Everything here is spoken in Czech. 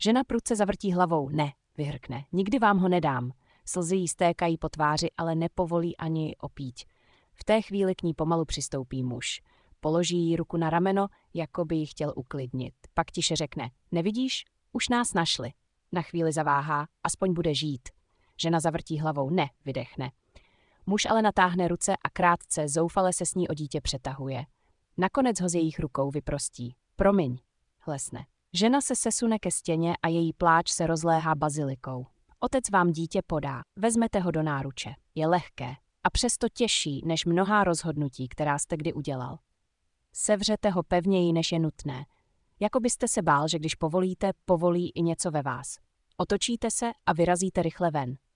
Žena prudce zavrtí hlavou. Ne, vyhrkne. Nikdy vám ho nedám. Slzy jí stékají po tváři, ale nepovolí ani opíť. V té chvíli k ní pomalu přistoupí muž. Položí jí ruku na rameno, jako by ji chtěl uklidnit. Pak tiše řekne. Nevidíš? Už nás našli. Na chvíli zaváhá, aspoň bude žít. Žena zavrtí hlavou. Ne, vydechne. Muž ale natáhne ruce a krátce, zoufale se s ní o dítě přetahuje. Nakonec ho z jejich rukou vyprostí. Promiň, hlesne. Žena se sesune ke stěně a její pláč se rozléhá bazilikou. Otec vám dítě podá, vezmete ho do náruče. Je lehké a přesto těžší než mnohá rozhodnutí, která jste kdy udělal. Sevřete ho pevněji, než je nutné. Jako byste se bál, že když povolíte, povolí i něco ve vás. Otočíte se a vyrazíte rychle ven.